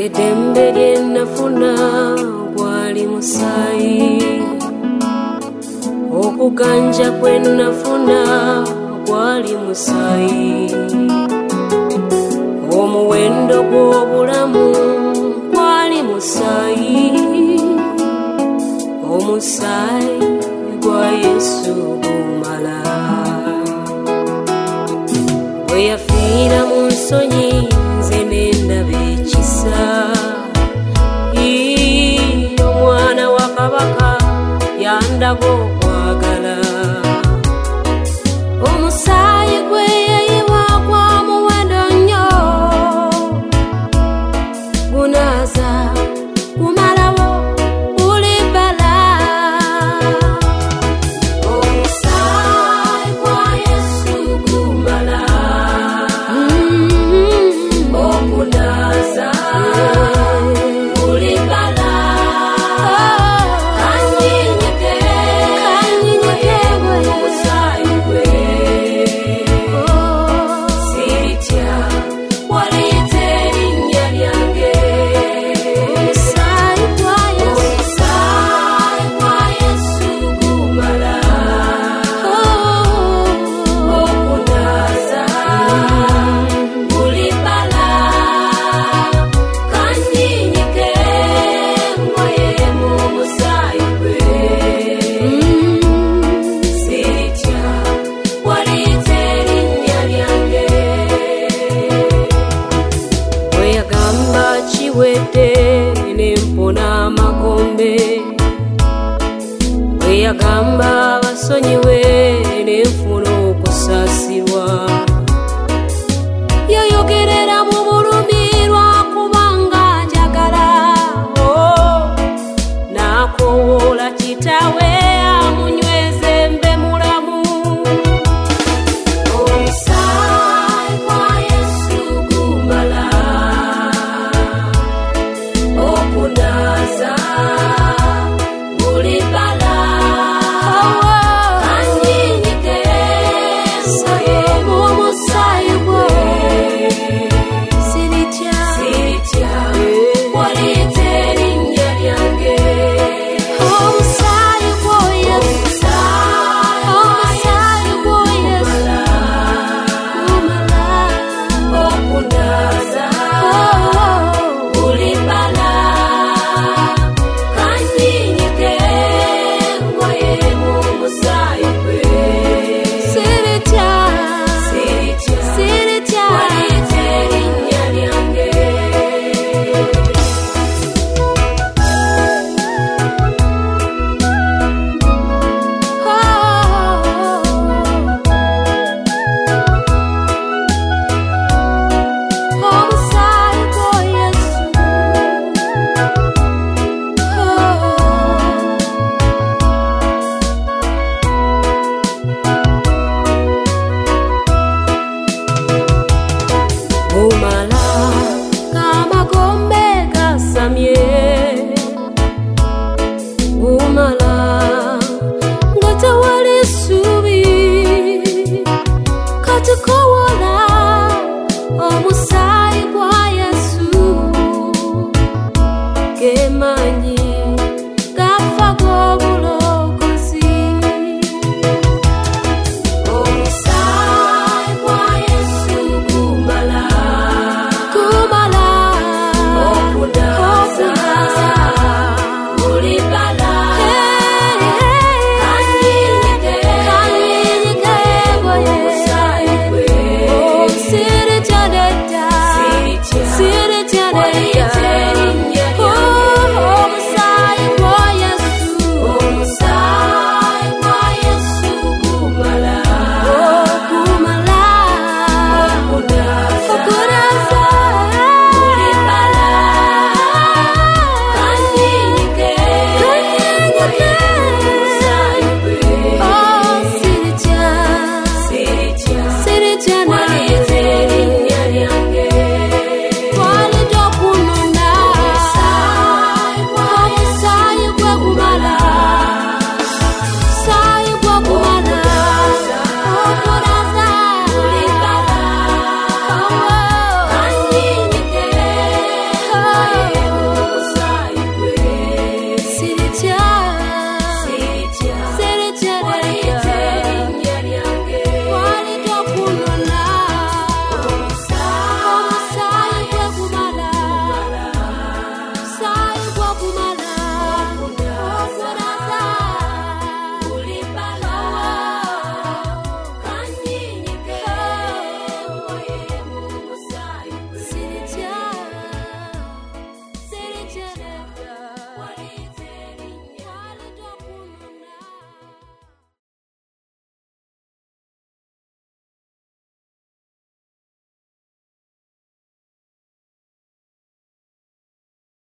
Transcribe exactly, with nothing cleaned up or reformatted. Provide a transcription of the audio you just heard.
eddembe lye nafuna gwali musaayi, okuganja kwe nafuna gwali musaayi, omuwendo gw'obulamu gwali musaayi, omusaayi gwa Yesu gumala. Bwe yafiira mu nsonyi nze ne ndaba ekisa, omwana wa Kabaka yandaga okwagala. Omusaayi gwe yayiwa gwa muwendo nnyo, gunaaza gumalawo buli bbala. Omusaayi gwa Yesu gumala okunaaza buli bbala. Kanyinyike, kanyinyike omusaayi gwe, siritya waliita erinnya lyange. Omusaayi gwa Yesu, omusaayi gwa Yesu gumala okunaaza buli bbala. Kanyinyike ngoyemu omusaayi gwe, siritya waliita erinnya lyange. Bwe yagamba kiwedde ne mpona amagombe, bwe yagamba basonyiwe ne nfuna okusaasirwa, yayogerera mu bulumi lwakubanga njagala. Oh, n'akoowoola kitaawe